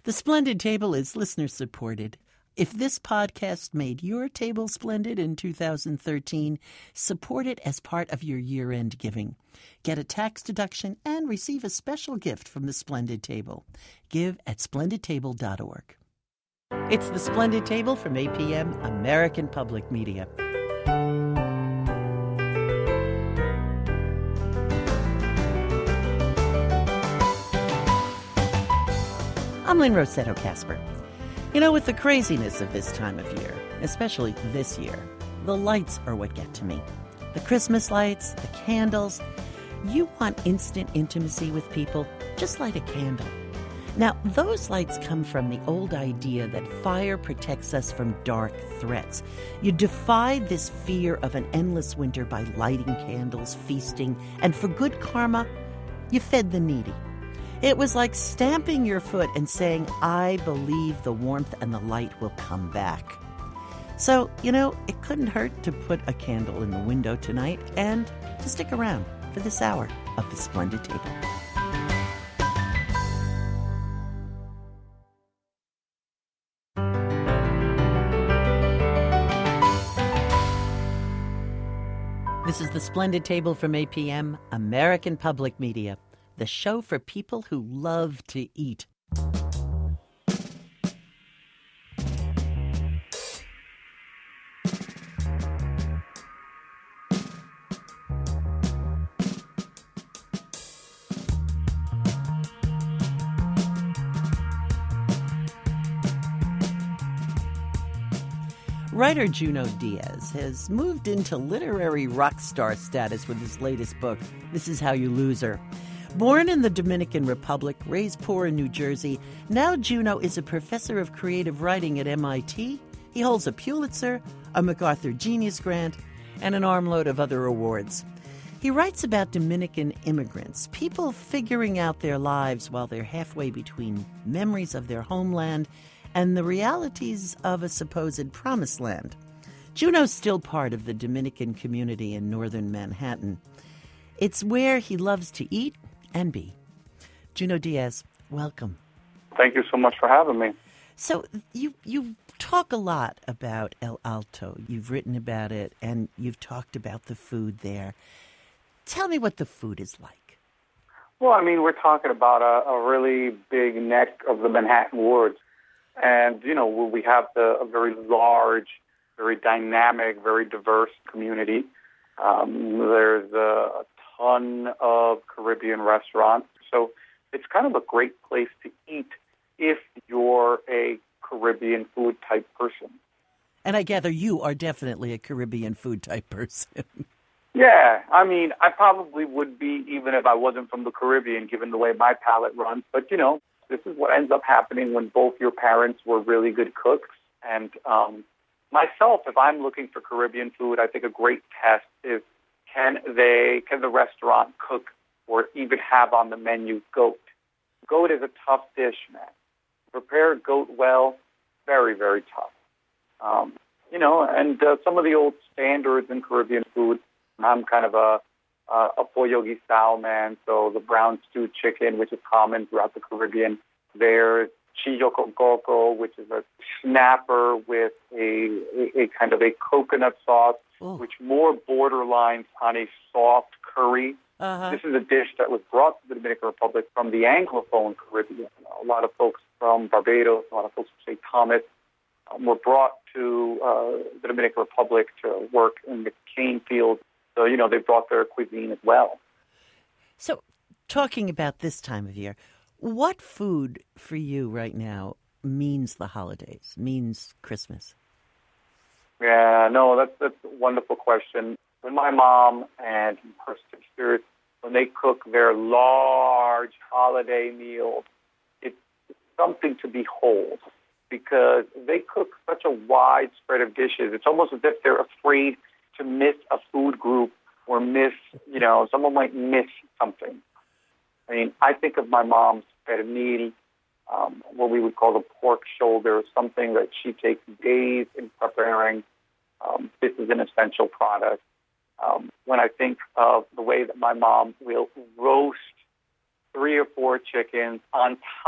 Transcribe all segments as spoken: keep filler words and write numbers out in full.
The Splendid Table is listener-supported. If this podcast made your table splendid in two thousand thirteen, support it as part of your year-end giving. Get a tax deduction and receive a special gift from the Splendid Table. Give at splendid table dot org. It's the Splendid Table from A P M, American Public Media. I'm Lynn Rossetto Kasper. You know, with the craziness of this time of year, especially this year, the lights are what get to me. The Christmas lights, the candles. You want instant intimacy with people? Just light a candle. Now, those lights come from the old idea that fire protects us from dark threats. You defied this fear of an endless winter by lighting candles, feasting, and for good karma, you fed the needy. It was like stamping your foot and saying, I believe the warmth and the light will come back. So, you know, it couldn't hurt to put a candle in the window tonight and to stick around for this hour of the Splendid Table. This is the Splendid Table from A P M, American Public Media. The show for people who love to eat. Writer Junot Diaz has moved into literary rock star status with his latest book, This Is How You Lose Her. Born in the Dominican Republic, raised poor in New Jersey, now Junot is a professor of creative writing at M I T. He holds a Pulitzer, a MacArthur Genius Grant, and an armload of other awards. He writes about Dominican immigrants, people figuring out their lives while they're halfway between memories of their homeland and the realities of a supposed promised land. Junot's still part of the Dominican community in northern Manhattan. It's where he loves to eat and be. Junot Diaz, welcome. Thank you so much for having me. So you you talk a lot about El Alto. You've written about it, and you've talked about the food there. Tell me what the food is like. Well, I mean, we're talking about a, a really big neck of the Manhattan woods. And, you know, we have the, a very large, very dynamic, very diverse community. Um, there's a, a ton of Caribbean restaurants. So it's kind of a great place to eat if you're a Caribbean food type person. And I gather you are definitely a Caribbean food type person. Yeah, I mean, I probably would be even if I wasn't from the Caribbean, given the way my palate runs. But, you know, this is what ends up happening when both your parents were really good cooks. And um, myself, if I'm looking for Caribbean food, I think a great test is Can they, can the restaurant cook or even have on the menu goat? Goat is a tough dish, man. Prepare goat well, very, very tough. Um, you know, and uh, some of the old standards in Caribbean food, I'm kind of a, uh, a pollo guisado man, so the brown stewed chicken, which is common throughout the Caribbean. There's chillo con coco, which is a snapper with a, a, a kind of a coconut sauce, Ooh. which more borderlines on a soft curry. Uh-huh. This is a dish that was brought to the Dominican Republic from the Anglophone Caribbean. A lot of folks from Barbados, a lot of folks from Saint Thomas, um, were brought to uh, the Dominican Republic to work in the cane fields. So, you know, they brought their cuisine as well. So, talking about this time of year, what food for you right now means the holidays, means Christmas? Yeah, no, that's, that's a wonderful question. When my mom and her sisters, when they cook their large holiday meals, it's something to behold because they cook such a wide spread of dishes. It's almost as if they're afraid to miss a food group or miss, you know, someone might miss something. I mean, I think of my mom's pernil, um, what we would call the pork shoulder, something that she takes days in preparing. Um, this is an essential product. Um, when I think of the way that my mom will roast three or four chickens on top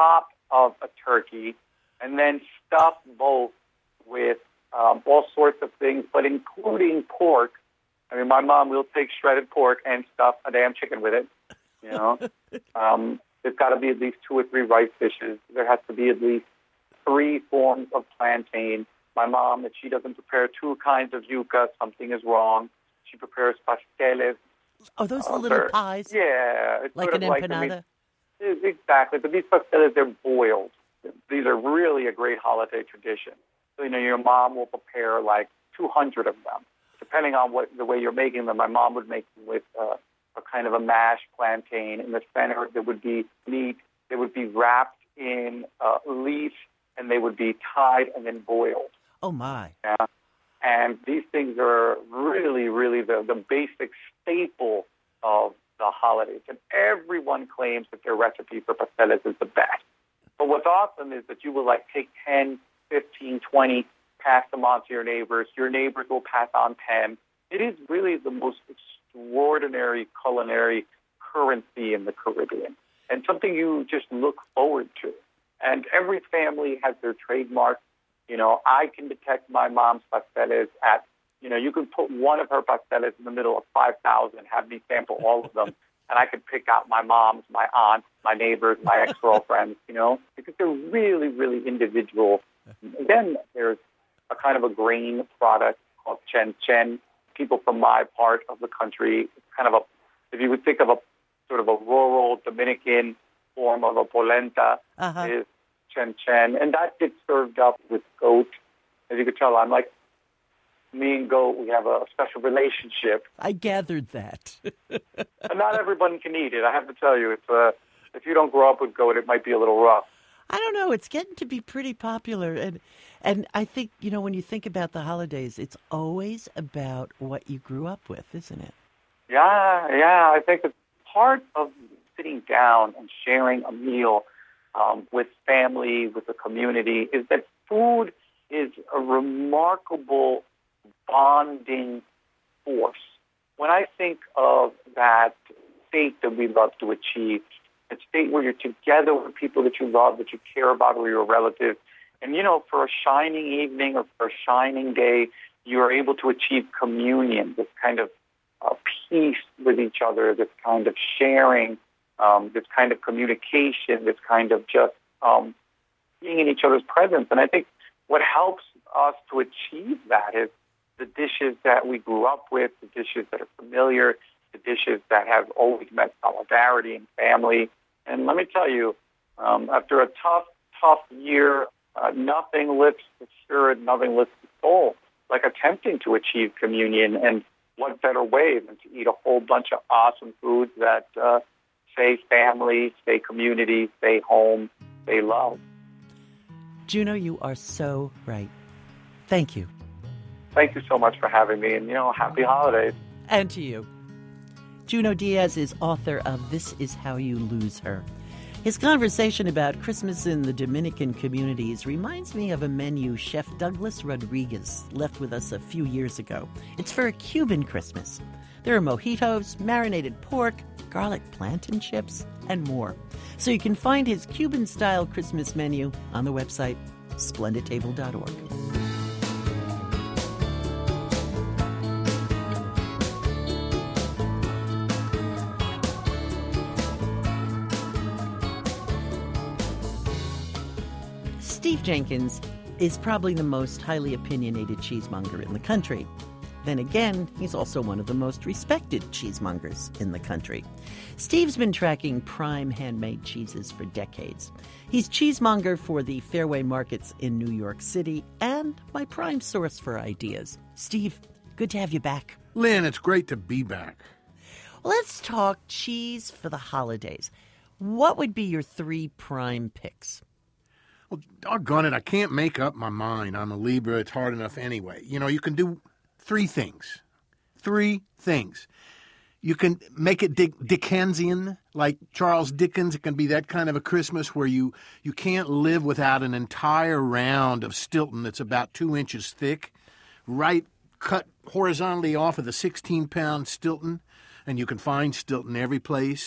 of a turkey and then stuff both with um, all sorts of things, but including pork. I mean, my mom will take shredded pork and stuff a damn chicken with it, you know. um, there's got to be at least two or three rice dishes. There has to be at least three forms of plantain. My mom, if she doesn't prepare two kinds of yuca, something is wrong. She prepares pasteles. Oh, those uh, little they're- pies? Yeah. It's Like sort an of I empanada? mean, exactly. But these pasteles, they're boiled. These are really a great holiday tradition. So, you know, your mom will prepare like two hundred of them. Depending on what the way you're making them, my mom would make them with uh, a kind of a mashed plantain. In the center, there would be meat. They would be wrapped in uh, leaf, and they would be tied and then boiled. Oh, my. Yeah. And these things are really, really the, the basic staple of the holidays. And everyone claims that their recipe for pasteles is the best. But what's awesome is that you will like take ten, fifteen, twenty, pass them on to your neighbors. Your neighbors will pass on ten. It is really the most extraordinary culinary currency in the Caribbean and something you just look forward to. And every family has their trademark. You know, I can detect my mom's pasteles at, you know, you can put one of her pasteles in the middle of five thousand, have me sample all of them, and I could pick out my mom's, my aunt, my neighbors, my ex-girlfriends, you know, because they're really, really individual. Then there's a kind of a grain product called chen chen. People from my part of the country, it's kind of a, if you would think of a sort of a rural Dominican form of a polenta, Uh-huh. is chen chen. And that gets served up with goat. As you could tell, I'm like, me and goat, we have a special relationship. I gathered that. And not everyone can eat it. I have to tell you, it's uh, if you don't grow up with goat, it might be a little rough. I don't know. It's getting to be pretty popular. And and I think, you know, when you think about the holidays, it's always about what you grew up with, isn't it? Yeah, yeah. I think it's part of sitting down and sharing a meal um, with family, with the community, is that food is a remarkable bonding force. When I think of that state that we love to achieve, a state where you're together with people that you love, that you care about, or your relatives, and, you know, for a shining evening or for a shining day, you are able to achieve communion, this kind of uh, peace with each other, this kind of sharing, um, this kind of communication, this kind of just um, being in each other's presence. And I think what helps us to achieve that is the dishes that we grew up with, the dishes that are familiar, the dishes that have always meant solidarity and family. And let me tell you, um, after a tough, tough year, uh, nothing lifts the spirit, nothing lifts the soul like attempting to achieve communion. And what better way than to eat a whole bunch of awesome foods that uh, say family, say community, say home, say love. Juno, you are so right. Thank you. Thank you so much for having me, and, you know, happy holidays. And to you. Juno Diaz is author of This Is How You Lose Her. His conversation about Christmas in the Dominican communities reminds me of a menu Chef Douglas Rodriguez left with us a few years ago. It's for a Cuban Christmas. There are mojitos, marinated pork, garlic plantain chips, and more. So you can find his Cuban-style Christmas menu on the website splendid table dot org. Steve Jenkins is probably the most highly opinionated cheesemonger in the country. Then again, he's also one of the most respected cheesemongers in the country. Steve's been tracking prime handmade cheeses for decades. He's cheesemonger for the Fairway Markets in New York City and my prime source for ideas. Steve, good to have you back. Lynn, it's great to be back. Let's talk cheese for the holidays. What would be your three prime picks? Well, doggone it, I can't make up my mind. I'm a Libra. It's hard enough anyway. You know, you can do three things. Three things. You can make it Dick- Dickensian, like Charles Dickens. It can be that kind of a Christmas where you, you can't live without an entire round of Stilton that's about two inches thick, right, cut horizontally off of the sixteen-pound Stilton, and you can find Stilton every place.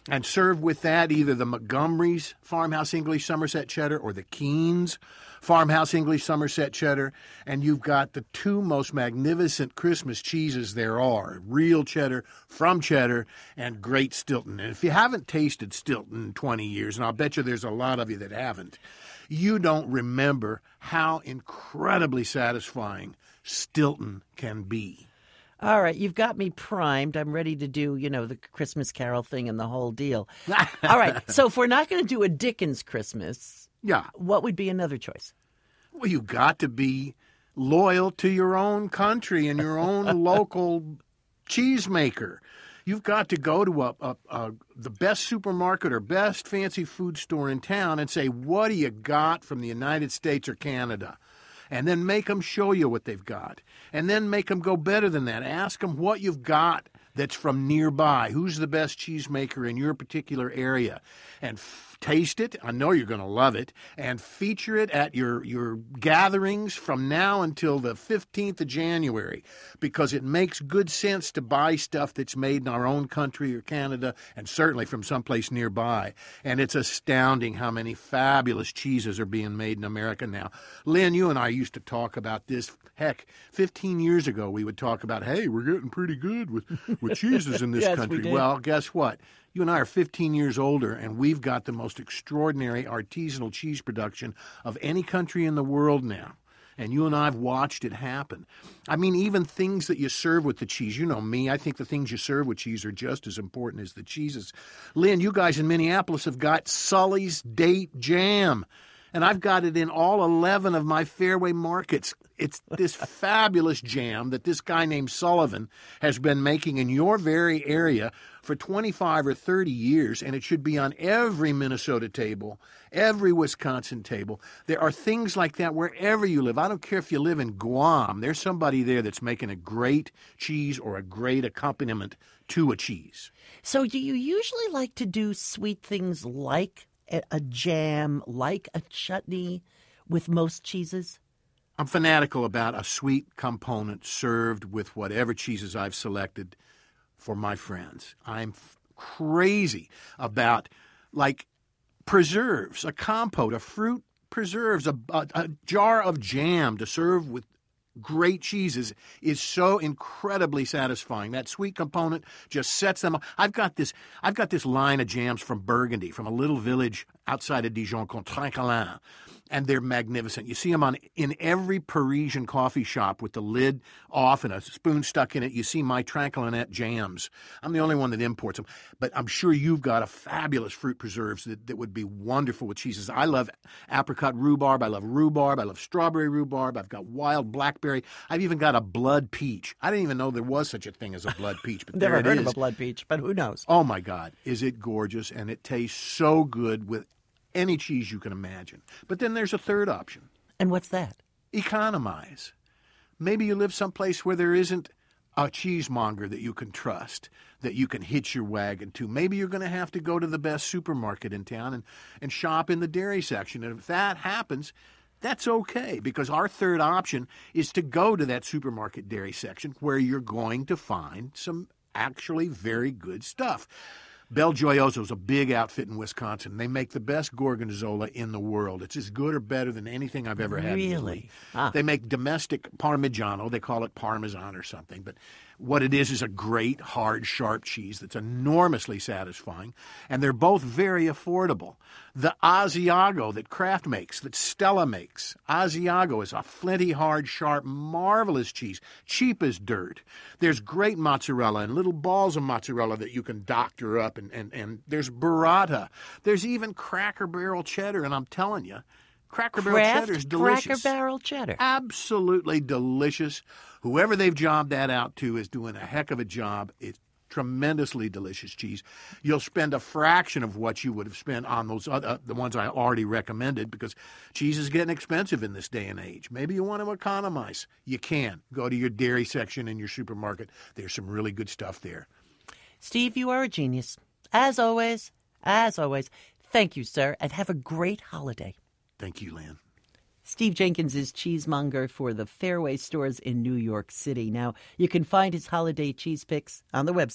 And serve with that either the Montgomery's Farmhouse English Somerset Cheddar or the Keen's Farmhouse English Somerset Cheddar. And you've got the two most magnificent Christmas cheeses there are, real cheddar from Cheddar and Great Stilton. And if you haven't tasted Stilton in twenty years, and I'll bet you there's a lot of you that haven't, you don't remember how incredibly satisfying Stilton can be. All right, you've got me primed. I'm ready to do, you know, the Christmas Carol thing and the whole deal. All right, so if we're not going to do a Dickens Christmas, yeah, what would be another choice? Well, you've got to be loyal to your own country and your own local cheesemaker. You've got to go to a, a, a the best supermarket or best fancy food store in town and say, what do you got from the United States or Canada? And then make them show you what they've got. And then make them go better than that. Ask them what you've got that's from nearby. Who's the best cheesemaker in your particular area? And f- taste it. I know you're going to love it. And feature it at your, your gatherings from now until the fifteenth of January, because it makes good sense to buy stuff that's made in our own country or Canada, and certainly from someplace nearby. And it's astounding how many fabulous cheeses are being made in America now. Lynn, you and I used to talk about this. Heck, fifteen years ago, we would talk about, hey, we're getting pretty good with, with cheeses in this Yes, country. we did. Well, guess what? You and I are fifteen years older, and we've got the most extraordinary artisanal cheese production of any country in the world now. And you and I have watched it happen. I mean, even things that you serve with the cheese. You know me. I think the things you serve with cheese are just as important as the cheeses. Lynn, you guys in Minneapolis have got Sully's Date Jam. And I've got it in all eleven of my Fairway markets. It's this fabulous jam that this guy named Sullivan has been making in your very area for twenty-five or thirty years, and it should be on every Minnesota table, every Wisconsin table. There are things like that wherever you live. I don't care if you live in Guam. There's somebody there that's making a great cheese or a great accompaniment to a cheese. So do you usually like to do sweet things like a, a jam, like a chutney with most cheeses? I'm fanatical about a sweet component served with whatever cheeses I've selected for my friends. I'm f- crazy about, like, preserves, a compote, a fruit preserves, a, a, a jar of jam to serve with great cheeses is so incredibly satisfying. That sweet component just sets them up. I've got this I've got this line of jams from Burgundy, from a little village outside of Dijon called Trinquelin, and they're magnificent. You see them on in every Parisian coffee shop with the lid off and a spoon stuck in it. You see my Trinquelinette jams. I'm the only one that imports them, but I'm sure you've got a fabulous fruit preserves that, that would be wonderful with cheeses. I love apricot rhubarb. I love rhubarb. I love strawberry rhubarb. I've got wild blackberry. I've even got a blood peach. I didn't even know there was such a thing as a blood peach, but Never there it heard is. of a blood peach, but who knows? Oh, my God. Is it gorgeous? And it tastes so good with any cheese you can imagine. But then there's a third option. And what's that? Economize. Maybe you live someplace where there isn't a cheesemonger that you can trust, that you can hitch your wagon to. Maybe you're going to have to go to the best supermarket in town and, and shop in the dairy section. And if that happens, that's okay, because our third option is to go to that supermarket dairy section where you're going to find some actually very good stuff. Bel Gioioso is a big outfit in Wisconsin. They make the best gorgonzola in the world. It's as good or better than anything I've ever had. Really? Ah. They make domestic Parmigiano. They call it Parmesan or something. But what it is is a great, hard, sharp cheese that's enormously satisfying. And they're both very affordable. The Asiago that Kraft makes, that Stella makes. Asiago is a flinty, hard, sharp, marvelous cheese. Cheap as dirt. There's great mozzarella and little balls of mozzarella that you can doctor up. And, and, and there's burrata. There's even Cracker Barrel cheddar. And I'm telling you, Cracker Barrel Kraft cheddar is delicious. Cracker Barrel cheddar. Absolutely delicious. Whoever they've jobbed that out to is doing a heck of a job. It's tremendously delicious cheese. You'll spend a fraction of what you would have spent on those other, the ones I already recommended, because cheese is getting expensive in this day and age. Maybe you want to economize. You can. Go to your dairy section in your supermarket. There's some really good stuff there. Steve, you are a genius. As always, as always, thank you, sir, and have a great holiday. Thank you, Lynn. Steve Jenkins is cheesemonger for the Fairway stores in New York City. Now, you can find his holiday cheese picks on the website,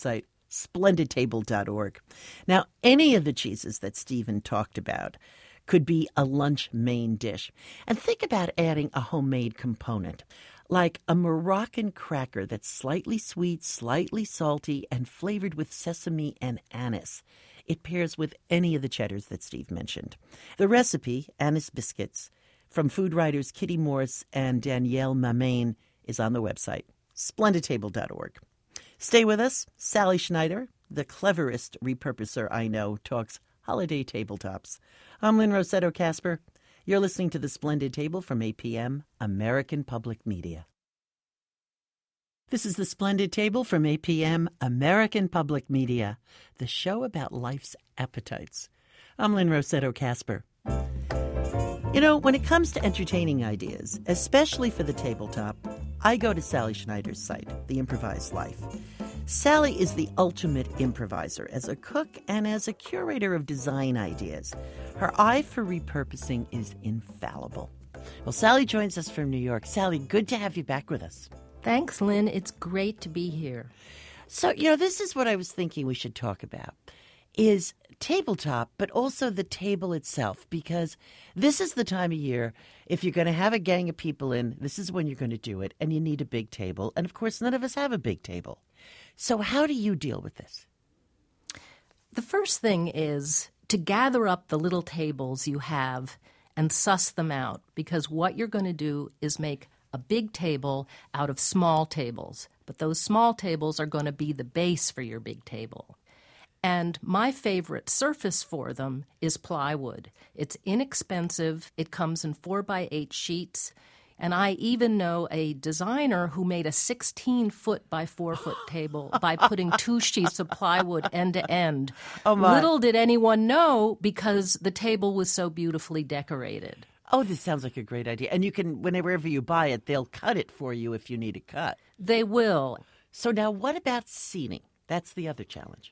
splendid table dot org. Now, any of the cheeses that Stephen talked about could be a lunch main dish. And think about adding a homemade component, like a Moroccan cracker that's slightly sweet, slightly salty, and flavored with sesame and anise. It pairs with any of the cheddars that Steve mentioned. The recipe, anise biscuits, from food writers Kitty Morse and Danielle Mamain, is on the website, splendid table dot org. Stay with us. Sally Schneider, the cleverest repurposer I know, talks holiday tabletops. I'm Lynn Rossetto Kasper. You're listening to The Splendid Table from eight p.m., American Public Media. This is The Splendid Table from eight p.m., American Public Media, the show about life's appetites. I'm Lynn Rossetto Kasper. You know, when it comes to entertaining ideas, especially for the tabletop, I go to Sally Schneider's site, The Improvised Life. Sally is the ultimate improviser as a cook and as a curator of design ideas. Her eye for repurposing is infallible. Well, Sally joins us from New York. Sally, good to have you back with us. Thanks, Lynn. It's great to be here. So, you know, this is what I was thinking we should talk about, is tabletop, but also the table itself, because this is the time of year, if you're going to have a gang of people in, this is when you're going to do it, and you need a big table. And, of course, none of us have a big table. So how do you deal with this? The first thing is to gather up the little tables you have and suss them out, because what you're going to do is make a big table out of small tables. But those small tables are going to be the base for your big table. And my favorite surface for them is plywood. It's inexpensive. It comes in four by eight sheets. And I even know a designer who made a sixteen-foot by four-foot table by putting two sheets of plywood end to end. Oh my. Little did anyone know, because the table was so beautifully decorated. Oh, this sounds like a great idea. And you can, whenever you buy it, they'll cut it for you if you need it cut. They will. So now what about seating? That's the other challenge.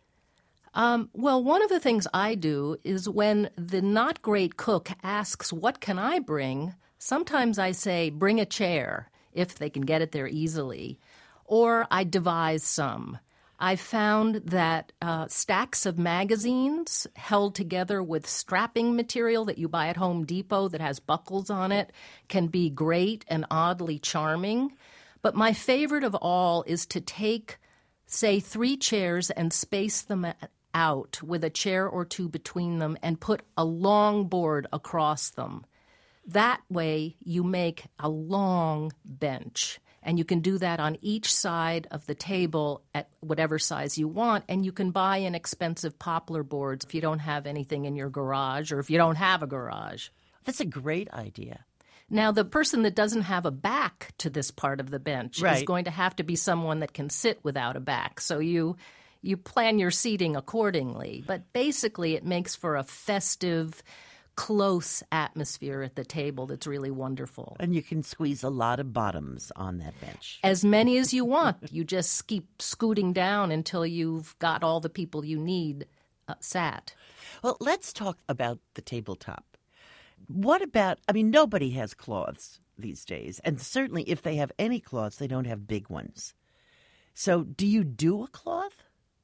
Um, well, one of the things I do is when the not great cook asks, what can I bring? Sometimes I say, bring a chair, if they can get it there easily, or I devise some. I found that uh, stacks of magazines held together with strapping material that you buy at Home Depot that has buckles on it can be great and oddly charming. But my favorite of all is to take, say, three chairs and space them out with a chair or two between them and put a long board across them. That way, you make a long bench, and you can do that on each side of the table at whatever size you want, and you can buy inexpensive poplar boards if you don't have anything in your garage or if you don't have a garage. That's a great idea. Now, the person that doesn't have a back to this part of the bench right. is going to have to be someone that can sit without a back, so you you plan your seating accordingly. But basically, it makes for a festive, close atmosphere at the table that's really wonderful. And you can squeeze a lot of bottoms on that bench. As many as you want. You just keep scooting down until you've got all the people you need uh, sat. Well, let's talk about the tabletop. What about, I mean, nobody has cloths these days. And certainly if they have any cloths, they don't have big ones. So do you do a cloth?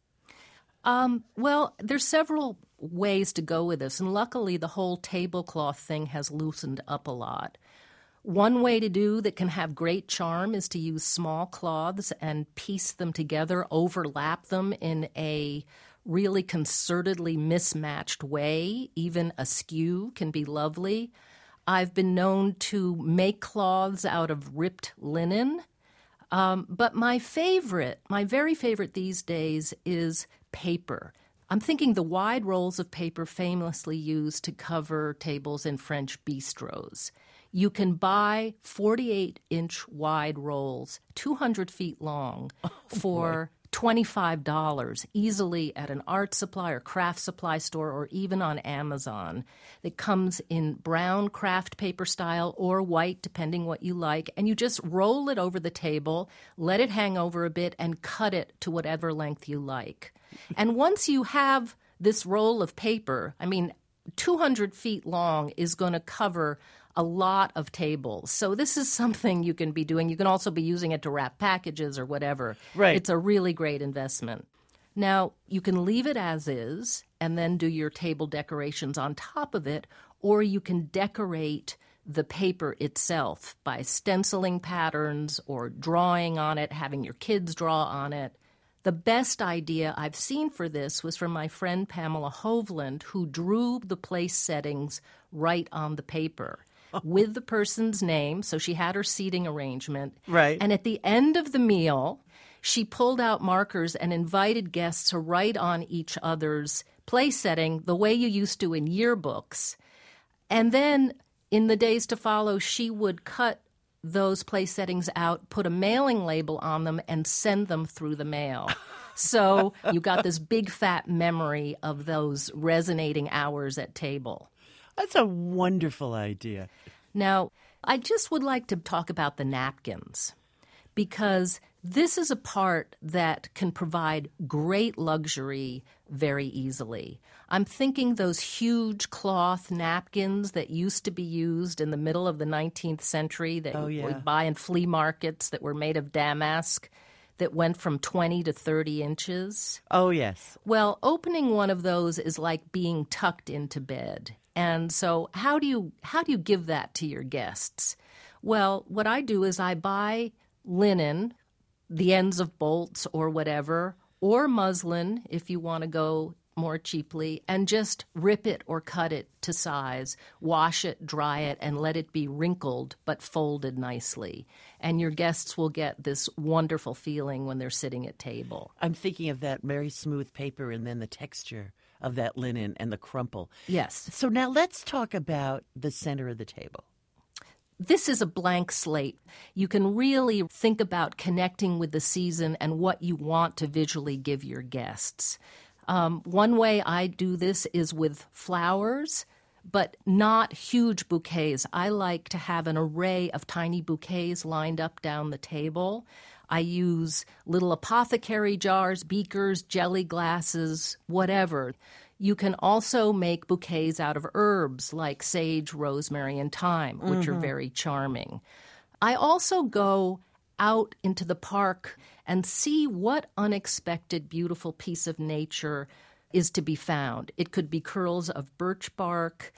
Um, well, there's several ways to go with this, and luckily the whole tablecloth thing has loosened up a lot. One way to do that can have great charm is to use small cloths and piece them together, overlap them in a really concertedly mismatched way. Even askew can be lovely. I've been known to make cloths out of ripped linen. Um, but my favorite, my very favorite these days is paper. I'm thinking the wide rolls of paper famously used to cover tables in French bistros. You can buy forty-eight inch wide rolls, two hundred feet long, oh, for boy. twenty-five dollars, easily at an art supply or craft supply store or even on Amazon. It comes in brown craft paper style or white, depending what you like, and you just roll it over the table, let it hang over a bit, and cut it to whatever length you like. And once you have this roll of paper, I mean, two hundred feet long is going to cover a lot of tables. So this is something you can be doing. You can also be using it to wrap packages or whatever. Right. It's a really great investment. Now, you can leave it as is and then do your table decorations on top of it, or you can decorate the paper itself by stenciling patterns or drawing on it, having your kids draw on it. The best idea I've seen for this was from my friend Pamela Hovland, who drew the place settings right on the paper with the person's name. So she had her seating arrangement. Right. And at the end of the meal, she pulled out markers and invited guests to write on each other's place setting the way you used to in yearbooks. And then in the days to follow, she would cut those place settings out, put a mailing label on them, and send them through the mail. So you got this big fat memory of those resonating hours at table. That's a wonderful idea. Now, I just would like to talk about the napkins, because this is a part that can provide great luxury very easily. I'm thinking those huge cloth napkins that used to be used in the middle of the nineteenth century that Oh, yeah. you would buy in flea markets that were made of damask that went from twenty to thirty inches. Oh, yes. Well, opening one of those is like being tucked into bed. And so how do you how do you give that to your guests? Well, what I do is I buy linen, the ends of bolts or whatever, or muslin if you want to go more cheaply, and just rip it or cut it to size, wash it, dry it, and let it be wrinkled but folded nicely. And your guests will get this wonderful feeling when they're sitting at table. I'm thinking of that very smooth paper and then the texture of that linen and the crumple. Yes. So now let's talk about the center of the table. This is a blank slate. You can really think about connecting with the season and what you want to visually give your guests. Um, one way I do this is with flowers, but not huge bouquets. I like to have an array of tiny bouquets lined up down the table. I use little apothecary jars, beakers, jelly glasses, whatever. You can also make bouquets out of herbs like sage, rosemary, and thyme, which mm-hmm. are very charming. I also go out into the park and see what unexpected, beautiful piece of nature is to be found. It could be curls of birch bark,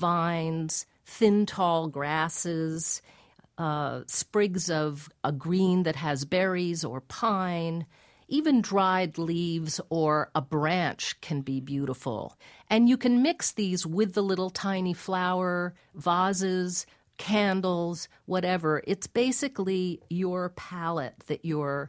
vines, thin, tall grasses, uh, sprigs of a green that has berries or pine. Even dried leaves or a branch can be beautiful. And you can mix these with the little tiny flower vases, candles, whatever. It's basically your palette that you're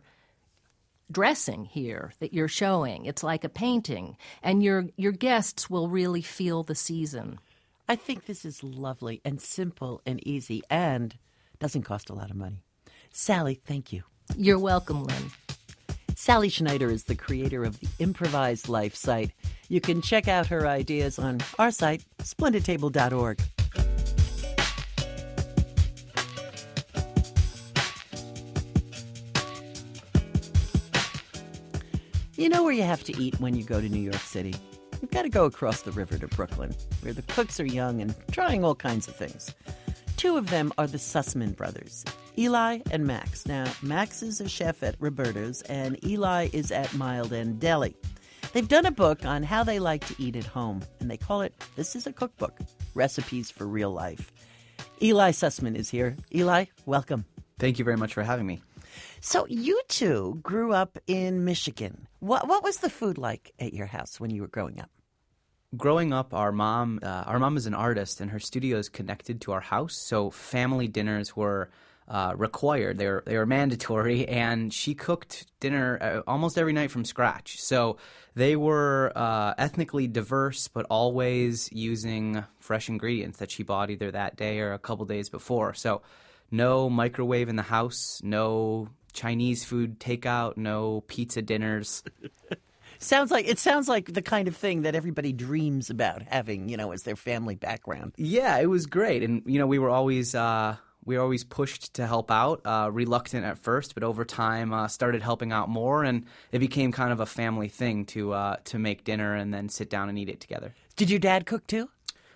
dressing here, that you're showing. It's like a painting. And your your guests will really feel the season. I think this is lovely and simple and easy and doesn't cost a lot of money. Sally, thank you. You're welcome, Lynn. Sally Schneider is the creator of the Improvised Life site. You can check out her ideas on our site, splendid table dot org. You know where you have to eat when you go to New York City? You've got to go across the river to Brooklyn, where the cooks are young and trying all kinds of things. Two of them are the Sussman brothers, Eli and Max. Now, Max is a chef at Roberta's, and Eli is at Mild End Deli. They've done a book on how they like to eat at home, and they call it This is a Cookbook, Recipes for Real Life. Eli Sussman is here. Eli, welcome. Thank you very much for having me. So you two grew up in Michigan. What, what was the food like at your house when you were growing up? Growing up, our mom, uh, our mom is an artist, and her studio is connected to our house. So family dinners were uh, required; they were they were mandatory, and she cooked dinner uh, almost every night from scratch. So they were uh, ethnically diverse, but always using fresh ingredients that she bought either that day or a couple days before. So no microwave in the house, no Chinese food takeout, no pizza dinners. Sounds like it sounds like the kind of thing that everybody dreams about having, you know, as their family background. Yeah, it was great, and you know, we were always uh, we were always pushed to help out, uh, reluctant at first, but over time uh, started helping out more, and it became kind of a family thing to uh, to make dinner and then sit down and eat it together. Did your dad cook too?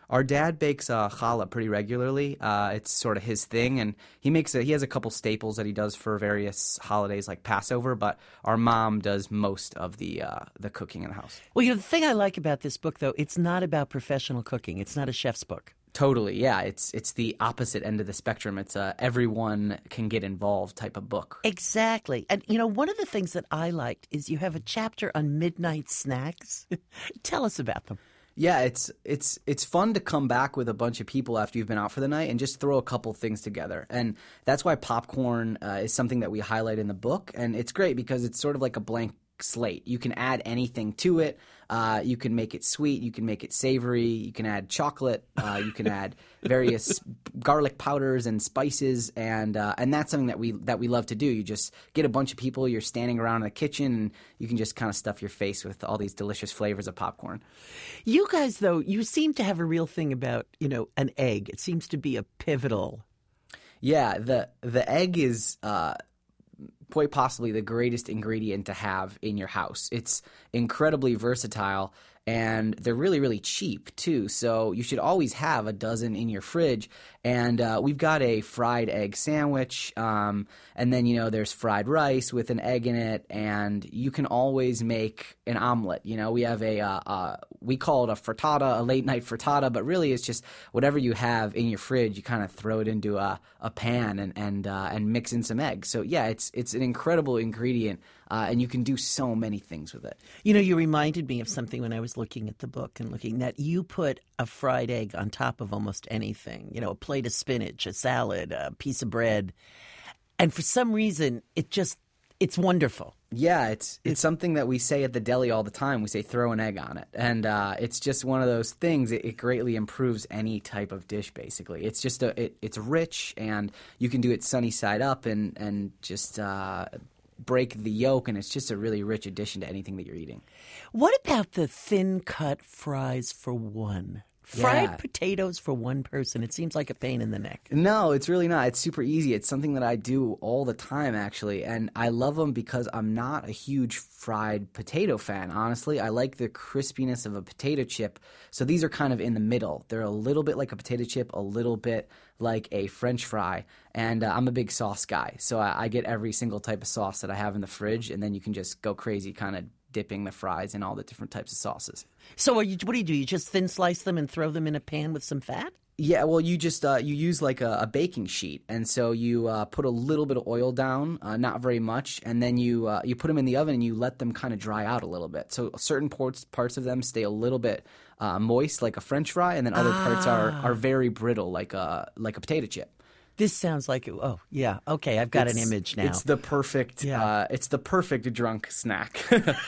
Our dad bakes uh, challah pretty regularly. Uh, it's sort of his thing, and he makes a, he has a couple staples that he does for various holidays like Passover. But our mom does most of the uh, the cooking in the house. Well, you know, the thing I like about this book, though, it's not about professional cooking. It's not a chef's book. Totally, yeah. It's it's the opposite end of the spectrum. It's a everyone can get involved type of book. Exactly. And, you know, one of the things that I liked is you have a chapter on midnight snacks. Tell us about them. Yeah, it's it's it's fun to come back with a bunch of people after you've been out for the night and just throw a couple things together. And that's why popcorn uh, is something that we highlight in the book. And it's great because it's sort of like a blank slate. You can add anything to it. Uh, you can make it sweet. You can make it savory. You can add chocolate. Uh, you can add various garlic powders and spices, and uh, and that's something that we that we love to do. You just get a bunch of people. You're standing around in the kitchen, and you can just kind of stuff your face with all these delicious flavors of popcorn. You guys, though, you seem to have a real thing about, you know, an egg. It seems to be a pivotal. Yeah, the the egg is uh, quite possibly the greatest ingredient to have in your house. It's incredibly versatile, and they're really, really cheap too. So you should always have a dozen in your fridge. And uh, we've got a fried egg sandwich, um, and then, you know, there's fried rice with an egg in it, and you can always make an omelet. You know, we have a uh, uh, we call it a frittata, a late night frittata, but really it's just whatever you have in your fridge. You kind of throw it into a, a pan and and uh, and mix in some eggs. So yeah, it's it's an incredible ingredient, uh, and you can do so many things with it. You know, you reminded me of something when I was looking at the book and looking that you put a fried egg on top of almost anything. You know, a plate of spinach, a salad, a piece of bread, and for some reason, it just it's wonderful. Yeah, it's it's something that we say at the deli all the time. We say throw an egg on it. And uh, it's just one of those things. It, it greatly improves any type of dish, basically. It's just a, it, it's rich, and you can do it sunny side up and, and just uh, break the yolk, and it's just a really rich addition to anything that you're eating. What about the thin-cut fries for one? Fried Yeah. potatoes for one person. It seems like a pain in the neck. No, it's really not. It's super easy. It's something that I do all the time, actually. And I love them because I'm not a huge fried potato fan, honestly. I like the crispiness of a potato chip. So these are kind of in the middle. They're a little bit like a potato chip, a little bit like a French fry. And uh, I'm a big sauce guy. So I, I get every single type of sauce that I have in the fridge. And then you can just go crazy kind of dipping the fries in all the different types of sauces. So are you, what do you do? You just thin slice them and throw them in a pan with some fat? Yeah, well, you just uh, you use like a, a baking sheet, and so you uh, put a little bit of oil down, uh, not very much, and then you uh, you put them in the oven and you let them kind of dry out a little bit. So certain parts parts of them stay a little bit uh, moist, like a French fry, and then other ah. parts are, are very brittle, like a like a potato chip. This sounds like, oh, yeah, okay, I've got it's, an image now. It's the perfect, yeah. uh, it's the perfect drunk snack.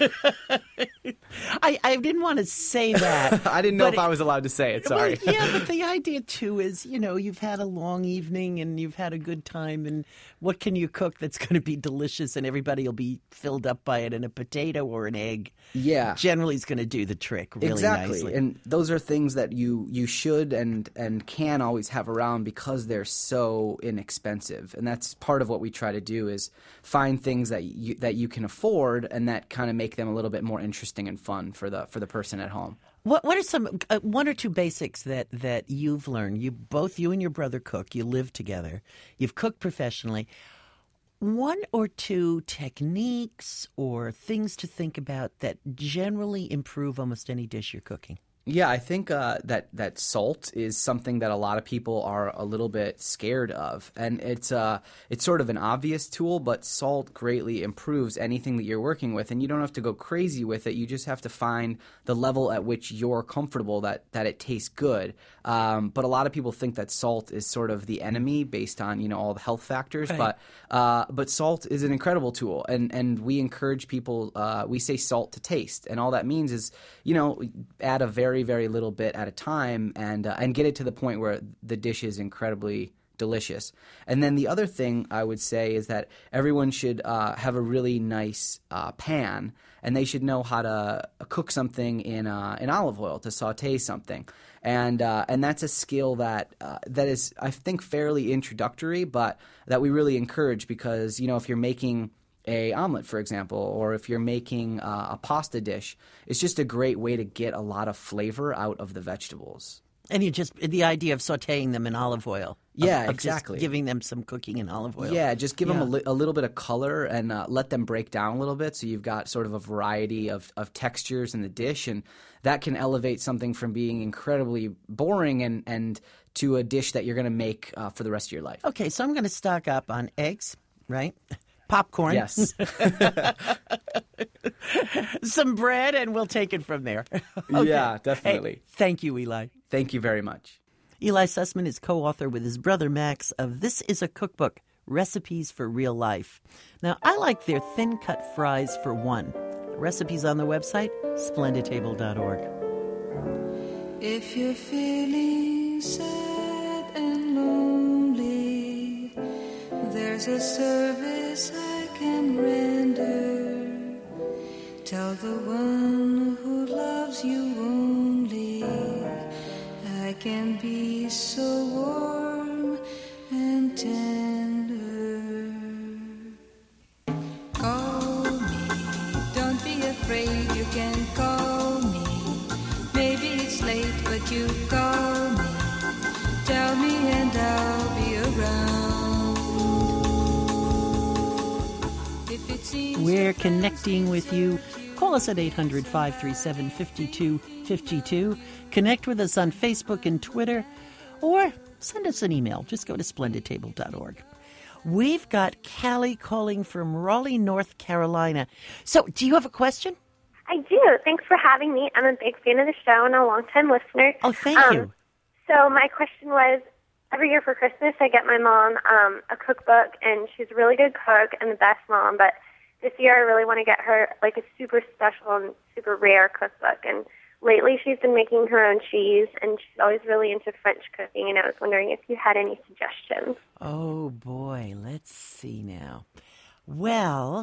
I, I didn't want to say that. I didn't know if it, I was allowed to say it, sorry. Well, yeah, but the idea, too, is, you know, you've had a long evening and you've had a good time, and what can you cook that's going to be delicious and everybody will be filled up by it, and a potato or an egg yeah. generally is going to do the trick really exactly. nicely. And those are things that you, you should and, and can always have around because they're so inexpensive, and that's part of what we try to do is find things that you that you can afford and that kind of make them a little bit more interesting and fun for the for the person at home. What what are some uh, one or two basics that that you've learned? You both you and your brother cook. You live together. You've cooked professionally. One or two techniques or things to think about that generally improve almost any dish you're cooking. Yeah, I think uh, that that salt is something that a lot of people are a little bit scared of, and it's uh it's sort of an obvious tool, but salt greatly improves anything that you're working with, and you don't have to go crazy with it. You just have to find the level at which you're comfortable that that it tastes good. Um, but a lot of people think that salt is sort of the enemy based on you know all the health factors, right. but uh, but salt is an incredible tool, and and we encourage people. Uh, we say salt to taste, and all that means is you know add a very Very, very little bit at a time, and uh, and get it to the point where the dish is incredibly delicious. And then the other thing I would say is that everyone should uh, have a really nice uh, pan, and they should know how to cook something in uh, in olive oil, to saute something, and uh, and that's a skill that uh, that is I think fairly introductory, but that we really encourage because you know if you're making a omelet, for example, or if you're making uh, a pasta dish, it's just a great way to get a lot of flavor out of the vegetables. And you just the idea of sautéing them in olive oil. Yeah, of, of exactly. Just giving them some cooking in olive oil. Yeah, just give Yeah. them a, li- a little bit of color and uh, let them break down a little bit, so you've got sort of a variety of, of textures in the dish, and that can elevate something from being incredibly boring and, and to a dish that you're going to make uh, for the rest of your life. Okay, so I'm going to stock up on eggs, right? Popcorn. Yes. Some bread, and we'll take it from there. Okay. Yeah, definitely. Hey, thank you, Eli. Thank you very much. Eli Sussman is co-author with his brother Max of This Is a Cookbook, Recipes for Real Life. Now, I like their thin-cut fries for one. The recipe's on the website, splendid table dot org. If you're feeling sad and lonely, there's a service I can render. Tell the one who loves you only, I can be so warm and tender. Call me, don't be afraid, you can call me. Maybe it's late, but you call me. Tell me and I'll be around. If it seems We're connecting with you. Call us at eight hundred, five three seven, five two five two. Connect with us on Facebook and Twitter, or send us an email. Just go to splendid table dot org. We've got Callie calling from Raleigh, North Carolina. So, do you have a question? I do. Thanks for having me. I'm a big fan of the show and a longtime listener. Oh, thank um, you. So my question was, every year for Christmas, I get my mom um, a cookbook, and she's a really good cook and the best mom. But this year, I really want to get her like a super special and super rare cookbook. And lately, she's been making her own cheese, and she's always really into French cooking. And I was wondering if you had any suggestions. Oh, boy. Let's see now. Well,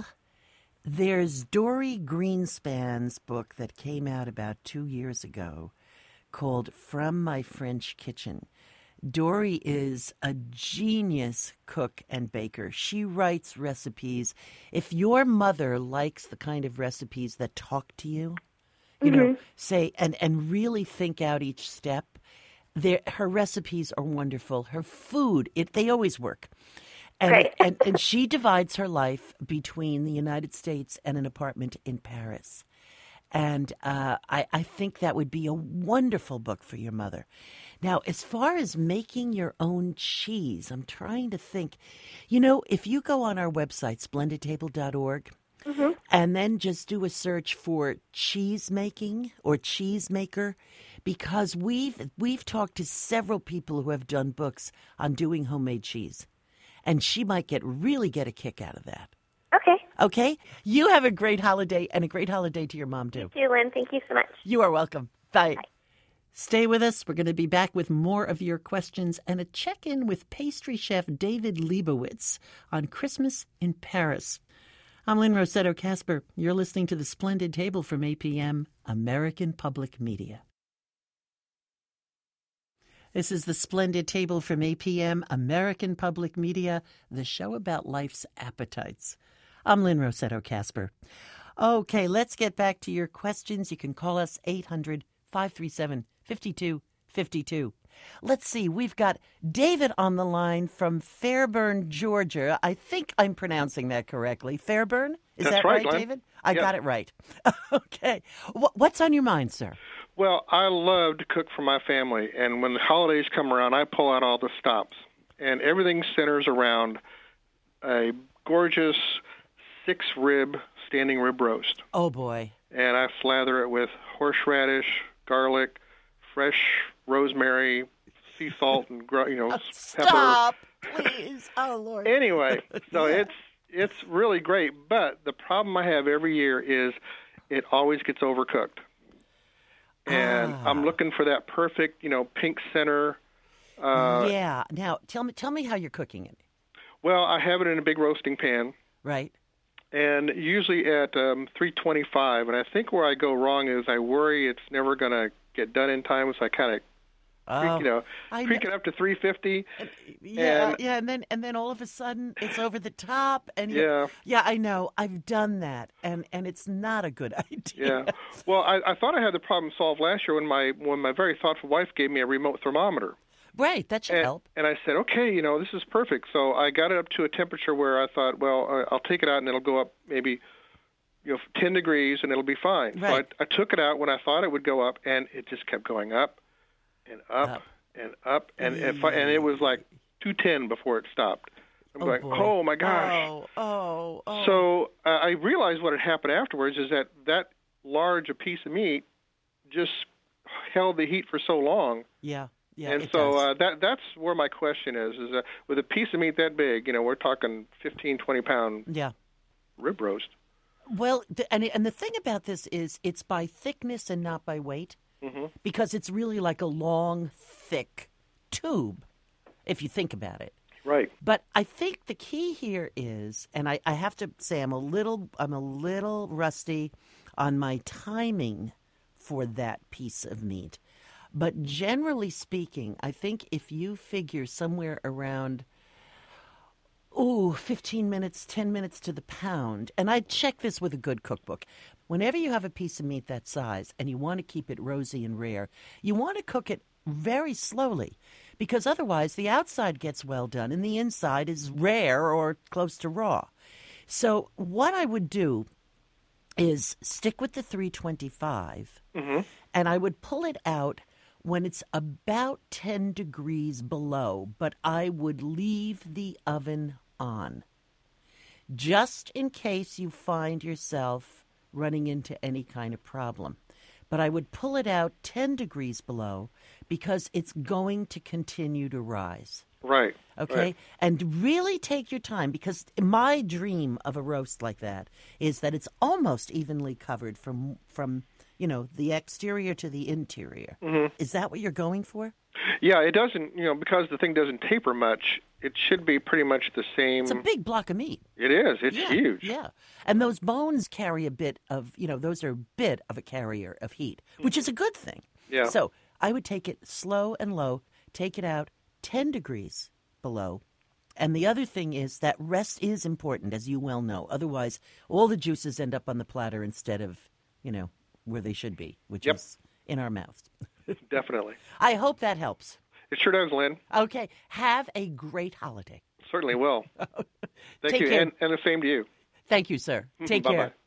there's Dory Greenspan's book that came out about two years ago called From My French Kitchen. Dory is a genius cook and baker. She writes recipes. If your mother likes the kind of recipes that talk to you, you Mm-hmm. know, say, and, and really think out each step, there, her recipes are wonderful. Her food, it they always work. And, Right. and and she divides her life between the United States and an apartment in Paris. And uh, I, I think that would be a wonderful book for your mother. Now, as far as making your own cheese, I'm trying to think. You know, if you go on our website, splendid table dot org, Mm-hmm. and then just do a search for cheese making or cheese maker, because we've we've talked to several people who have done books on doing homemade cheese. And she might get really get a kick out of that. Okay. Okay? You have a great holiday, and a great holiday to your mom, too. See you, Lynn. Thank you so much. You are welcome. Bye. Bye. Stay with us. We're going to be back with more of your questions and a check-in with pastry chef David Leibowitz on Christmas in Paris. I'm Lynn Rossetto Kasper. You're listening to The Splendid Table from A P M, American Public Media. This is The Splendid Table from A P M, American Public Media, the show about life's appetites. I'm Lynn Rossetto Kasper. Okay, let's get back to your questions. You can call us eight hundred, five three seven, five two five two. Let's see, we've got David on the line from Fairburn, Georgia. I think I'm pronouncing that correctly. Fairburn? Is That's that right, right, Lynn. David? I Yep. got it right. Okay. Wh- What's on your mind, sir? Well, I love to cook for my family, and when the holidays come around, I pull out all the stops, and everything centers around a gorgeous six-rib standing rib roast, Oh, boy. and I slather it with horseradish, garlic, fresh rosemary, sea salt, and gr- you know pepper. Stop, please. Oh, Lord. Anyway, so it's it's really great, but the problem I have every year is it always gets overcooked. And Ah. I'm looking for that perfect, you know, pink center. Uh, yeah. Now, tell me, tell me how you're cooking it. Well, I have it in a big roasting pan, Right. and usually at um, three twenty-five. And I think where I go wrong is I worry it's never going to get done in time, so I kind of Oh, you know, I know. creaking up to three fifty. Yeah, and, yeah, and then and then all of a sudden it's over the top, and you- Yeah. yeah, I know. I've done that, and and it's not a good idea. Yeah. Well, I, I thought I had the problem solved last year when my when my very thoughtful wife gave me a remote thermometer. Right, that should And, help. and I said, okay, you know, this is perfect. So I got it up to a temperature where I thought, well, uh, I'll take it out and it'll go up maybe, you know, ten degrees and it'll be fine. Right. So I, I took it out when I thought it would go up, and it just kept going up and up, Up. and up, and and, fi- and it was like two ten before it stopped. I'm Oh, going, boy. oh my gosh. Oh, oh, oh. So uh, I realized what had happened afterwards is that that large a piece of meat just held the heat for so long. yeah, yeah. and it so does. uh, that that's where my question is: is uh, with a piece of meat that big, you know, we're talking fifteen, twenty pound yeah. rib roast. Well, th- and and the thing about this is it's by thickness and not by weight, Mm-hmm. because it's really like a long, thick tube, if you think about it. Right. But I think the key here is, and I, I have to say I'm a little I'm a little rusty on my timing for that piece of meat. But generally speaking, I think if you figure somewhere around ooh, fifteen minutes, ten minutes to the pound, and I check this with a good cookbook. Whenever you have a piece of meat that size and you want to keep it rosy and rare, you want to cook it very slowly, because otherwise the outside gets well done and the inside is rare or close to raw. So what I would do is stick with the three twenty-five, Mm-hmm. and I would pull it out when it's about ten degrees below, but I would leave the oven on, just in case you find yourself running into any kind of problem. But I would pull it out ten degrees below because it's going to continue to rise. Right. Okay? Right. And really take your time, because my dream of a roast like that is that it's almost evenly covered from, from you know, the exterior to the interior. Mm-hmm. Is that what you're going for? Yeah, it doesn't, you know, because the thing doesn't taper much, it should be pretty much the same. It's a big block of meat. It is. It's yeah, huge. Yeah. And those bones carry a bit of, you know, those are a bit of a carrier of heat, which is a good thing. Yeah. So I would take it slow and low, take it out ten degrees below. And the other thing is that rest is important, as you well know. Otherwise, all the juices end up on the platter instead of, you know, where they should be, which Yep. is in our mouths. Definitely. I hope that helps. It sure does, Lynn. Okay. Have a great holiday. Certainly will. Thank Take you, care. and, and the same to you. Thank you, sir. Take Bye-bye. care.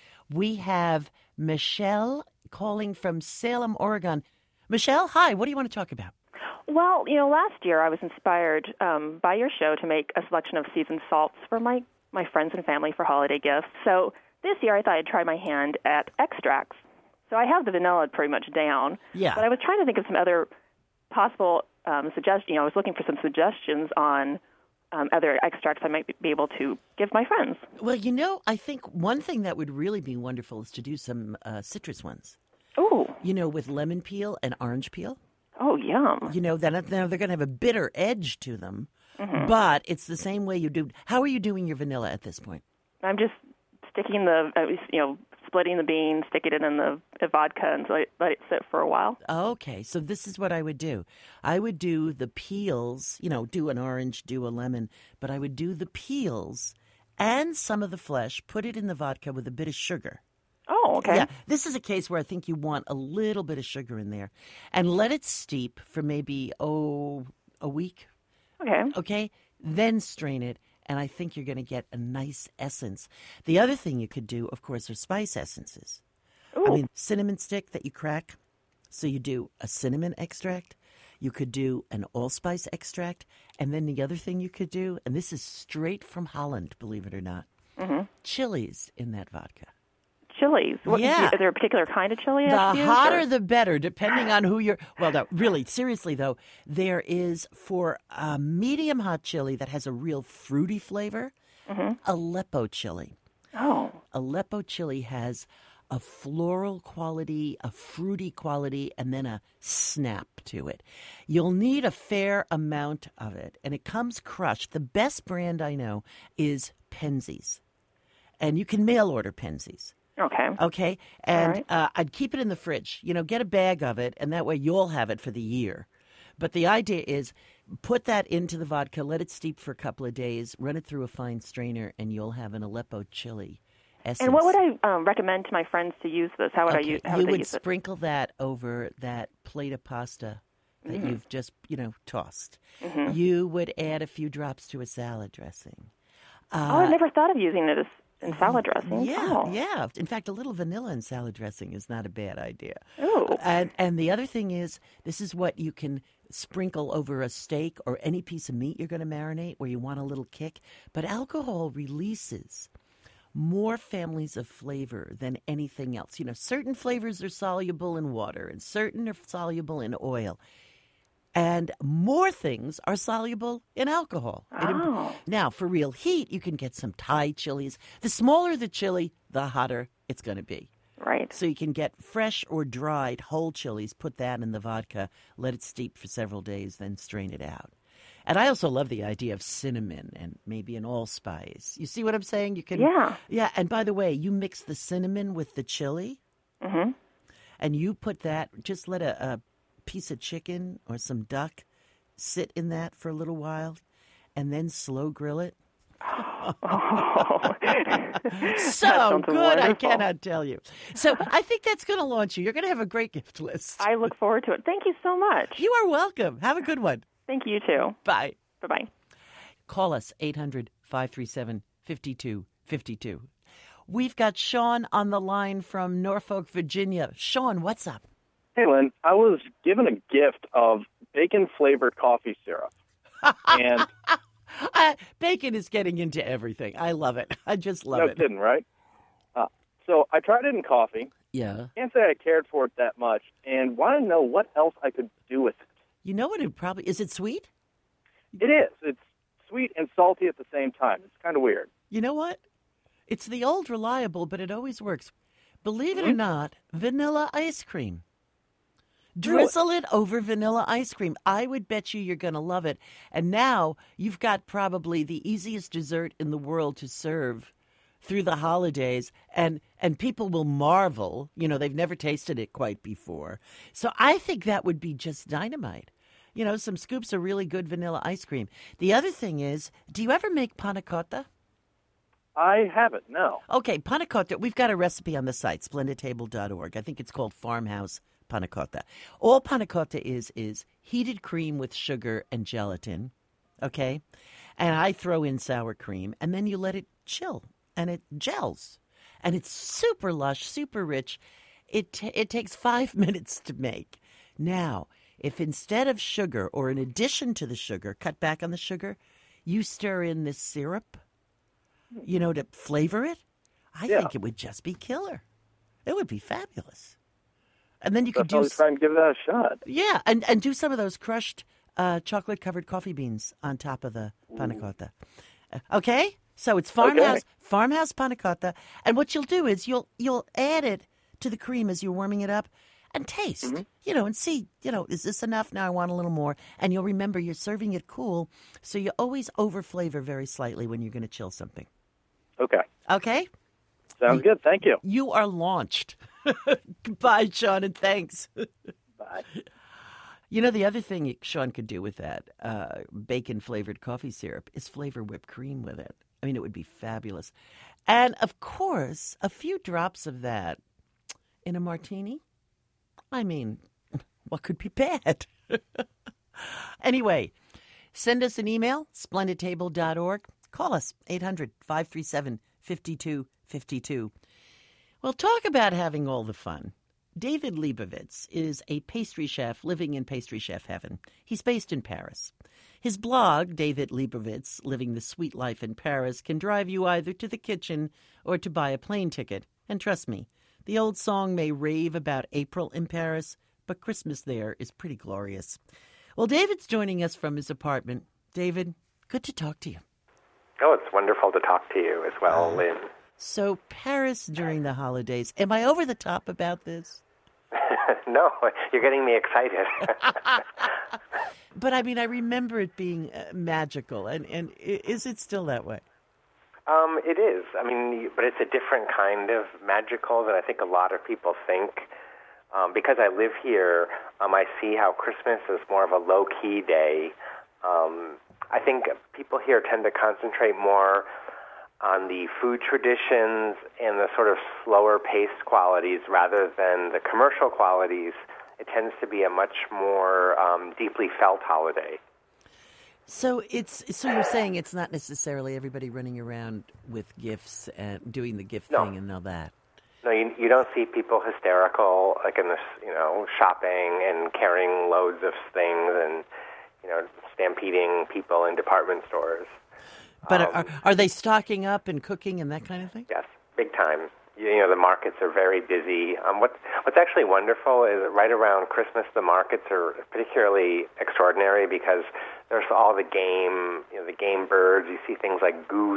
We have Michelle calling from Salem, Oregon. Michelle, hi. What do you want to talk about? Well, you know, last year I was inspired um, by your show to make a selection of seasoned salts for my, my friends and family for holiday gifts. So this year I thought I'd try my hand at extracts. So I have the vanilla pretty much down. Yeah. But I was trying to think of some other possible um, suggestions. You know, I was looking for some suggestions on um, other extracts I might be able to give my friends. Well, you know, I think one thing that would really be wonderful is to do some uh, citrus ones. Ooh. You know, with lemon peel and orange peel. Oh, yum. You know, then they're going to have a bitter edge to them, Mm-hmm. but it's the same way you do. How are you doing your vanilla at this point? I'm just sticking the, uh, you know, splitting the beans, sticking it in the, the vodka, and let, let it sit for a while. Okay, so this is what I would do. I would do the peels, you know, do an orange, do a lemon, but I would do the peels and some of the flesh, put it in the vodka with a bit of sugar. Oh, okay. Yeah, this is a case where I think you want a little bit of sugar in there, and let it steep for maybe, oh, a week. Okay. Okay, then strain it, and I think you're going to get a nice essence. The other thing you could do, of course, are spice essences. Ooh. I mean, cinnamon stick that you crack. So you do a cinnamon extract. You could do an allspice extract. And then the other thing you could do, and this is straight from Holland, believe it or not, Mm-hmm. chilies in that vodka. Chilies. What, Yeah. Is there a particular kind of chili? The I've used, hotter or- the better, depending on who you're. Well, no, really, seriously, though, there is for a medium hot chili that has a real fruity flavor, Mhm. Aleppo chili. Oh. Aleppo chili has a floral quality, a fruity quality, and then a snap to it. You'll need a fair amount of it, and it comes crushed. The best brand I know is Penzeys, and you can mail order Penzeys. Okay. Okay, and right. uh, I'd keep it in the fridge. You know, get a bag of it, and that way you'll have it for the year. But the idea is put that into the vodka, let it steep for a couple of days, run it through a fine strainer, and you'll have an Aleppo chili essence. And what would I um, recommend to my friends to use this? How would okay. I use? How you would, they would use sprinkle that over that plate of pasta that Mm-hmm. you've just, you know, tossed. Mm-hmm. You would add a few drops to a salad dressing. Uh, oh, I never thought of using it as in salad dressing. Yeah, oh. yeah. In fact, a little vanilla in salad dressing is not a bad idea. Ooh. And and the other thing is, this is what you can sprinkle over a steak or any piece of meat you're going to marinate where you want a little kick. But alcohol releases more families of flavor than anything else. You know, certain flavors are soluble in water and certain are soluble in oil. And more things are soluble in alcohol. It imp- Oh. now, for real heat, you can get some Thai chilies. The smaller the chili, the hotter it's going to be. Right. So you can get fresh or dried whole chilies, put that in the vodka, let it steep for several days, then strain it out. And I also love the idea of cinnamon and maybe an allspice. You see what I'm saying? You can, Yeah. Yeah, and by the way, you mix the cinnamon with the chili, Mm-hmm. and you put that, just let a, a piece of chicken or some duck sit in that for a little while, and then slow grill it. Oh. So sounds good, I wonderful. cannot tell you. So I think that's going to launch you. You're going to have a great gift list. I look forward to it. Thank you so much. You are welcome. Have a good one. Thank you, too. Bye. Bye-bye. Call us, eight hundred, five three seven, five two five two. We've got Sean on the line from Norfolk, Virginia. Sean, what's up? Hey, Lynn, I was given a gift of bacon-flavored coffee syrup. And Uh, bacon is getting into everything. I love it. I just love no it. kidding, right? Uh, so I tried it in coffee. Yeah. Can't say I cared for it that much, and wanted to know what else I could do with it. You know what it probably is? It sweet? It is. It's sweet and salty at the same time. It's kind of weird. You know what? It's the old reliable, but it always works. Believe it or Mm-hmm. not, vanilla ice cream. Drizzle it over vanilla ice cream. I would bet you you're going to love it. And now you've got probably the easiest dessert in the world to serve through the holidays, and and people will marvel. You know, they've never tasted it quite before. So I think that would be just dynamite. You know, some scoops of really good vanilla ice cream. The other thing is, do you ever make panna cotta? I haven't, no. Okay, panna cotta, we've got a recipe on the site, splendid table dot org. I think it's called Farmhouse Panna cotta. All panna cotta is is heated cream with sugar and gelatin, okay? And I throw in sour cream, and then you let it chill, and it gels. And it's super lush, super rich. It t- it takes five minutes to make. Now, if instead of sugar, or in addition to the sugar, cut back on the sugar, you stir in this syrup, you know, to flavor it, I Yeah. think it would just be killer. It would be fabulous. And then you could Definitely do, try and give that a shot. yeah, and, and do some of those crushed uh, chocolate-covered coffee beans on top of the panna cotta. Uh, okay, so it's farmhouse Okay. farmhouse panna cotta, and what you'll do is you'll you'll add it to the cream as you're warming it up, and taste, Mm-hmm. you know, and see, you know, is this enough? Now I want a little more, and you'll remember you're serving it cool, so you always over flavor very slightly when you're going to chill something. Okay. Okay. Sounds good. Thank you. You are launched. Goodbye, Sean, and thanks. Bye. You know, the other thing Sean could do with that uh, bacon-flavored coffee syrup is flavor whipped cream with it. I mean, it would be fabulous. And, of course, a few drops of that in a martini. I mean, what could be bad? Anyway, send us an email, splendid table dot org. Call us, eight hundred, five three seven, five two five two. Well, talk about having all the fun. David Leibovitz is a pastry chef living in pastry chef heaven. He's based in Paris. His blog, David Leibovitz, Living the Sweet Life in Paris, can drive you either to the kitchen or to buy a plane ticket. And trust me, the old song may rave about April in Paris, but Christmas there is pretty glorious. Well, David's joining us from his apartment. David, good to talk to you. Oh, it's wonderful to talk to you as well, Lynn. So, Paris during the holidays. Am I over the top about this? No, you're getting me excited. But, I mean, I remember it being uh, magical. And, and i- is it still that way? um, it is. I mean, but it's a different kind of magical than I think a lot of people think. Um, because I live here, Um, I see how Christmas is more of a low-key day. Um, I think people here tend to concentrate more on the food traditions and the sort of slower-paced qualities rather than the commercial qualities. It tends to be a much more um, deeply felt holiday. So it's so you're saying it's not necessarily everybody running around with gifts and doing the gift No. thing and all that. No, you, you don't see people hysterical, like in this, you know, shopping and carrying loads of things and, you know, stampeding people in department stores. But Um, are, are they stocking up and cooking and that kind of thing? Yes, big time. You, you know, the markets are very busy. Um, what, what's actually wonderful is that right around Christmas, the markets are particularly extraordinary because there's all the game, you know, the game birds. You see things like goose.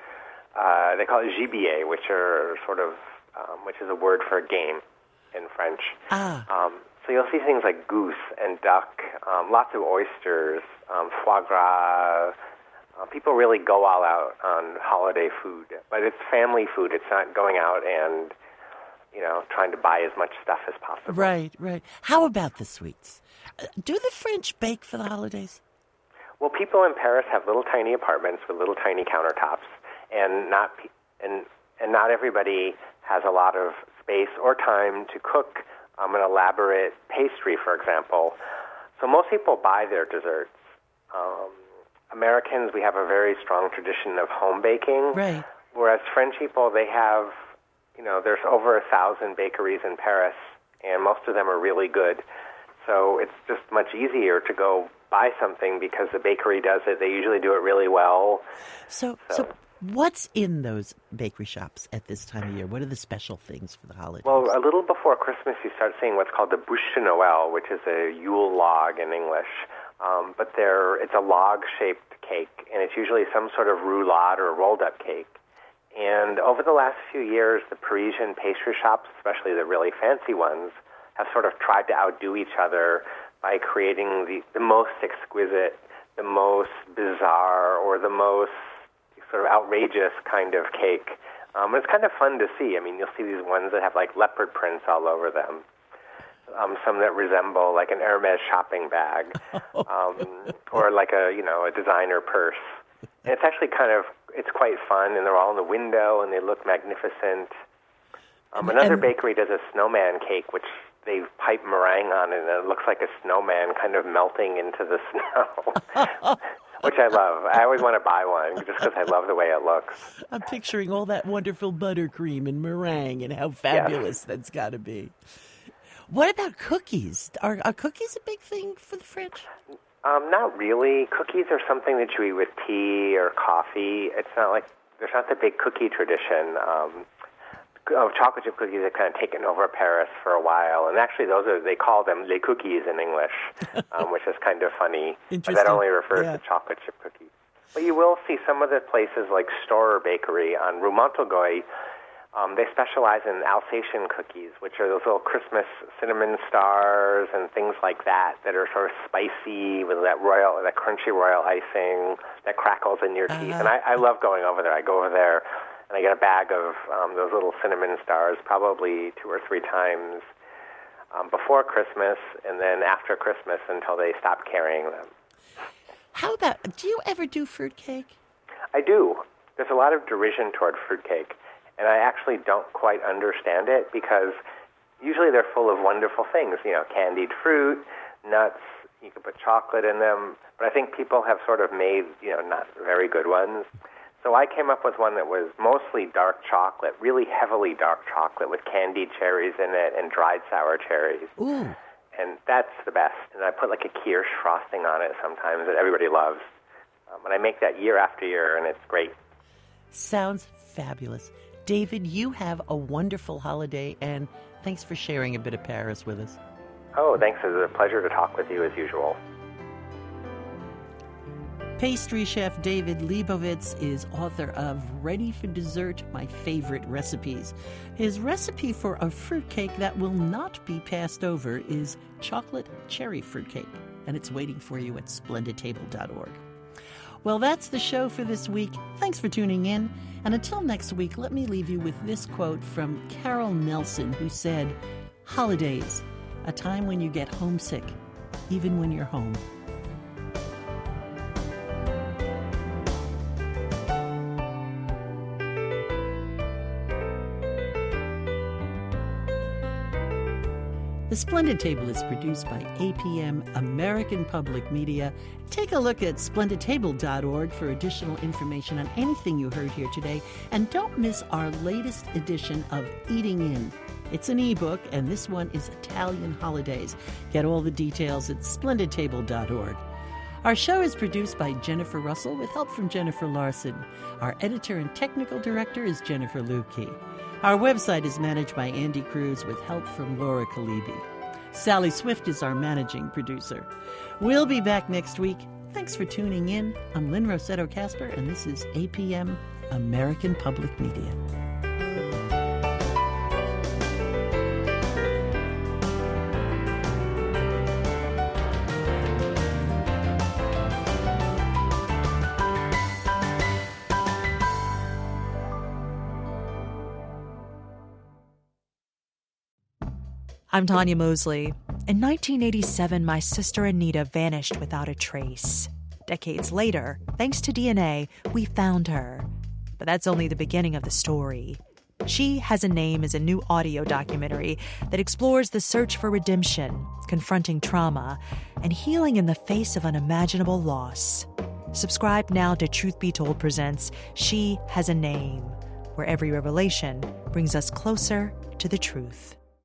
Uh, they call it gibier, which are sort of, um, which is a word for game in French. Ah. Um, so you'll see things like goose and duck, um, lots of oysters, um, foie gras. Uh, people really go all out on holiday food, but it's family food. It's not going out and, you know, trying to buy as much stuff as possible. Right, right. How about the sweets? Uh, Do the French bake for the holidays? Well, people in Paris have little tiny apartments with little tiny countertops, and not pe- and and not everybody has a lot of space or time to cook um, an elaborate pastry, for example. So most people buy their desserts. Um, Americans, we have a very strong tradition of home baking. Right. Whereas French people, they have, you know, there's over a thousand bakeries in Paris, and most of them are really good. So it's just much easier to go buy something because the bakery does it. They usually do it really well. So, So- so what's in those bakery shops at this time of year? What are the special things for the holidays? Well, a little before Christmas, you start seeing what's called the bûche de Noël, which is a Yule log in English. Um, but they're, it's a log-shaped cake, and it's usually some sort of roulade or rolled-up cake. And over the last few years, the Parisian pastry shops, especially the really fancy ones, have sort of tried to outdo each other by creating the, the most exquisite, the most bizarre, or the most sort of outrageous kind of cake. Um, it's kind of fun to see. I mean, you'll see these ones that have like leopard prints all over them. Um, some that resemble like an Hermes shopping bag, um, or like a you know a designer purse. And it's actually kind of it's quite fun, and they're all in the window, and they look magnificent. Um, another And- bakery does a snowman cake, which they pipe meringue on it, and it looks like a snowman kind of melting into the snow, which I love. I always want to buy one just because I love the way it looks. I'm picturing all that wonderful buttercream and meringue and how fabulous that's got to be. What about cookies? Are, are cookies a big thing for the French? Um, not really. Cookies are something that you eat with tea or coffee. It's not like there's not the big cookie tradition. Um, oh, chocolate chip cookies have kind of taken over Paris for a while, and actually, those are they call them les cookies in English, um, which is kind of funny. But that Interesting. only refers Yeah. to chocolate chip cookies. But you will see some of the places like Storer Bakery on Rue Montelgoy. Um, they specialize in Alsatian cookies, which are those little Christmas cinnamon stars and things like that that are sort of spicy with that royal, that crunchy royal icing that crackles in your teeth. Uh-huh. And I, I love going over there. I go over there and I get a bag of um, those little cinnamon stars probably two or three times um, before Christmas and then after Christmas until they stop carrying them. How about, do you ever do fruitcake? I do. There's a lot of derision toward fruitcake, and I actually don't quite understand it because usually they're full of wonderful things, you know, candied fruit, nuts, you can put chocolate in them, but I think people have sort of made, you know, not very good ones. So I came up with one that was mostly dark chocolate, really heavily dark chocolate with candied cherries in it and dried sour cherries. Ooh. And that's the best. And I put like a Kirsch frosting on it sometimes that everybody loves. Um, and I make that year after year, and it's great. Sounds fabulous. David, you have a wonderful holiday, and thanks for sharing a bit of Paris with us. Oh, thanks. It was a pleasure to talk with you as usual. Pastry chef David Lebovitz is author of Ready for Dessert, My Favorite Recipes. His recipe for a fruitcake that will not be passed over is chocolate cherry fruitcake, and it's waiting for you at splendid table dot org. Well, that's the show for this week. Thanks for tuning in. And until next week, let me leave you with this quote from Carol Nelson, who said, "Holidays, a time when you get homesick, even when you're home. The Splendid Table is produced by A P M American Public Media. Take a look at splendid table dot org for additional information on anything you heard here today. And don't miss our latest edition of Eating In. It's an ebook, and this one is Italian Holidays. Get all the details at splendid table dot org. Our show is produced by Jennifer Russell with help from Jennifer Larson. Our editor and technical director is Jennifer Lukey. Our website is managed by Andy Cruz with help from Laura Kalibi. Sally Swift is our managing producer. We'll be back next week. Thanks for tuning in. I'm Lynn Rossetto Kasper, and this is A P M American Public Media. I'm Tanya Mosley. In nineteen eighty-seven, my sister Anita vanished without a trace. Decades later, thanks to D N A, we found her. But that's only the beginning of the story. She Has a Name is a new audio documentary that explores the search for redemption, confronting trauma, and healing in the face of unimaginable loss. Subscribe now to Truth Be Told presents She Has a Name, where every revelation brings us closer to the truth.